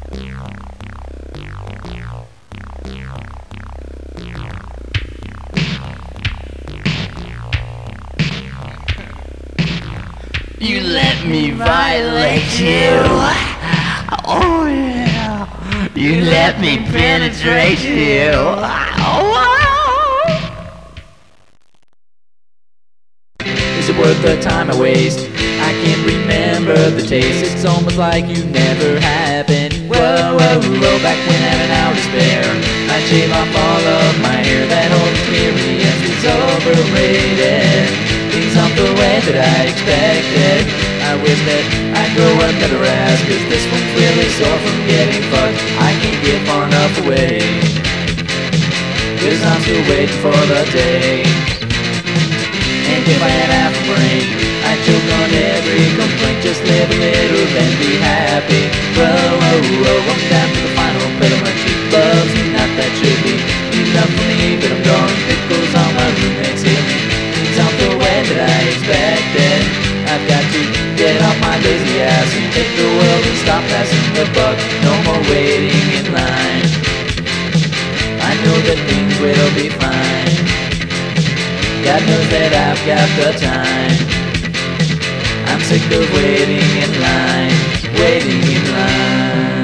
You let me violate you. Oh yeah. You let me penetrate you. Oh. Is it worth the time I waste? I can't remember the taste. It's almost like you never happened. Whoa, whoa, whoa. Back when I had an hour to spare, I'd shave off all of my hair. That whole experience was overrated. Things aren't the way that I expected. I wish that I'd grow up better ass, cause this one's really sore from getting fucked. I can't get far enough away, cause I'm still waiting for the day. And if I had half a brain, I'd choke on every complaint. Just live a little and be happy. Whoa, whoa, whoa, I'm down to the final bit of my cheek. Loves me, not that should be enough for me, but I'm drawing pickles on my roommate's hip. Things aren't the way that I expected. I've got to get off my lazy ass and take the world and stop passing the buck. No more waiting in line. I know that things will be fine. God knows that I've got the time. I'm sick of waiting in line, waiting in line.